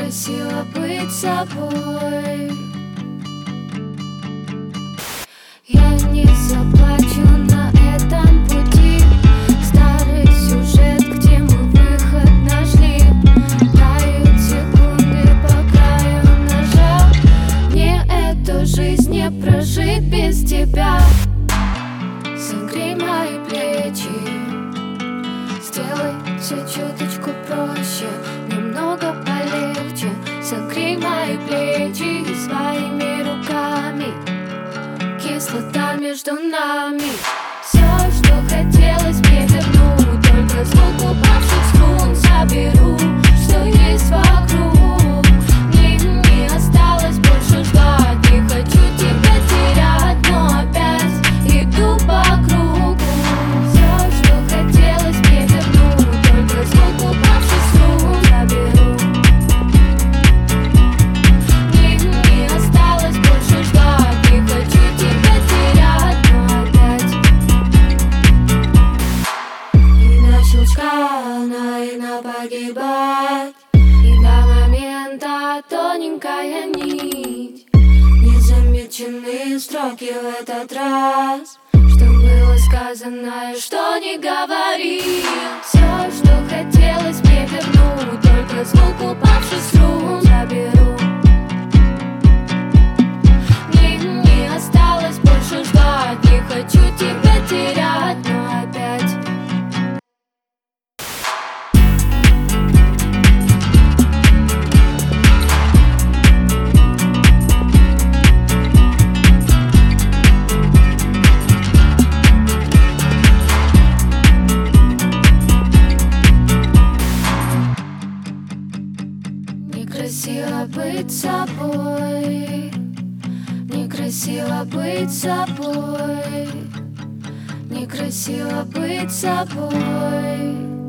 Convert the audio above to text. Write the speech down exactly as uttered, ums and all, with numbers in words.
Некрасиво быть собой. Я не заплачу на этом пути. Старый сюжет, где мы выход нашли. Тают секунды по краю ножа. Мне эту жизнь не прожить без тебя. Согрей мои плечи, сделай все чуточку проще, немного полегче. Согрей мои плечи своими руками. Кислота между нами. Все, что хотелось мне вернуть, только звук упавших струн заберу. Что есть вокруг, мне не осталось больше ждать. Не хочу тебя терять, но опять иду по кругу. Все, что хотелось мне вернуть, только звук упавших струн заберу. Мне не осталось больше ждать. Не хочу тебя терять, но опять. И до щелчка наивно погибать. И до момента тоненькая нить. Незамеченные строки в этот раз. Что было сказано и что не говори. Все, что хотелось мне вернуть, только звук упавших струн заберу. Мне не осталось больше ждать. Не хочу тебя терять, но опять. Некрасиво быть собой. Некрасиво быть собой. Некрасиво быть собой.